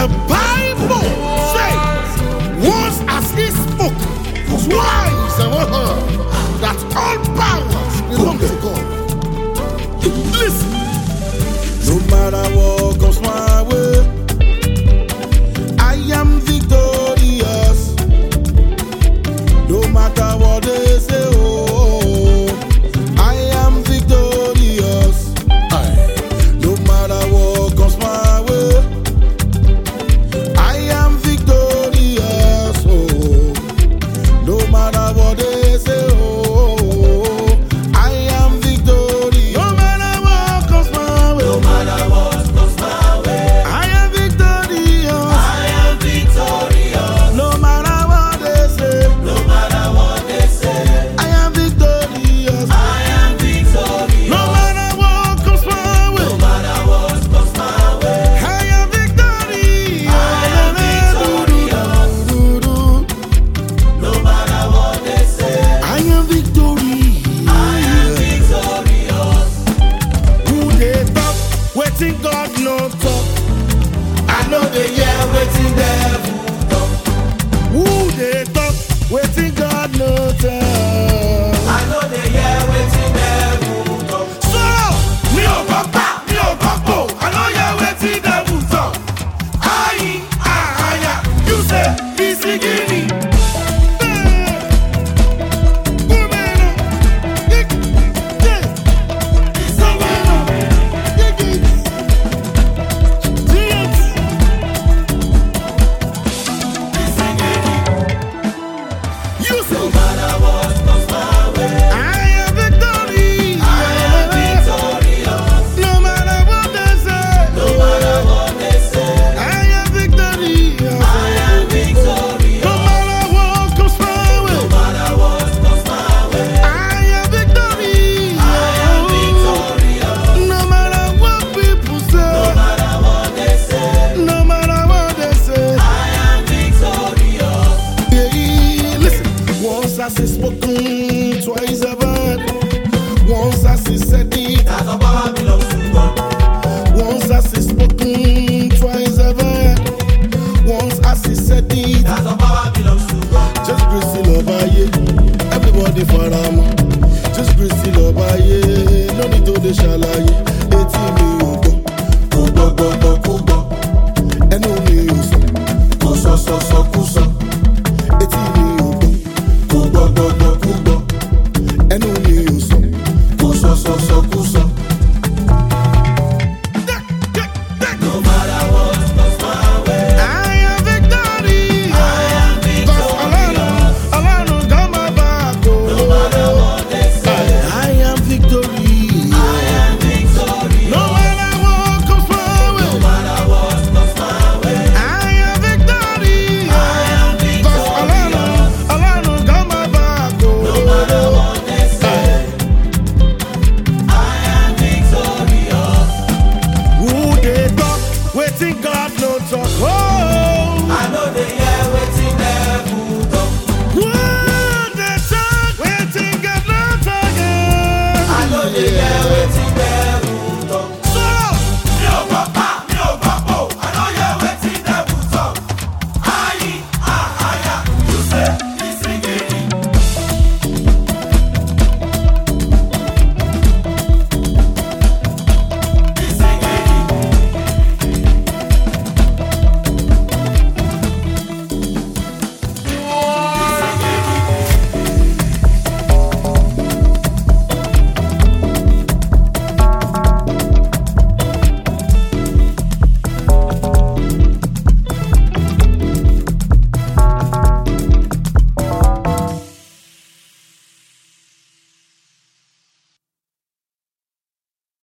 The Bible says, once as he spoke, twice that all powers belong to God. Listen, no matter what comes my way, I am victorious. No matter what they say, oh, I am victorious. No matter what comes my way, I am victorious. Oh, no matter what they say, oh, I am victorious. No matter what comes my way, no matter what comes my way, I am victorious. I am victorious. No matter what they say, no matter what they say, I am victorious. I am victorious. No matter what comes my way, no matter what comes my way, I am victorious. I am victorious. No matter what they say, I am victorious. I am victorious. Who they talk, waiting God no talk. I know they hear waiting devil talk. Who they talk, waiting God no talk. I know they hear waiting devil talk. So, mi ò gbọ́ pa, mi ò gbọ́ po. I know hear waiting devil talk. Ayi, ahaya, you say, bisigini. Once I spoken, twice I've heard. Once I said it, that's all power belongs to God. Once I spoken, twice I've heard. Once I said it, that's all power belongs to God. Just grace the love by you. Everybody for them. Just grace the love by you. No need to the shalaye. Eti mi ugo, ugo go go ugo. Enu mi uso, kuso so so kuso. Eti mi ugo. Ẹnu mi ò sọ, kò sọ kò sọ. No matter what comes my way, I am victorious. I am victorious. Ọlọ́run kan máa bá a kó. No matter what they say, I am victorious. I am victorious. No matter what comes my way, no matter what comes my way, I am victorious. I am victorious. Ọlọ́run kan máa bá a kó. No matter what they say, I am victorious. Who they talk, waiting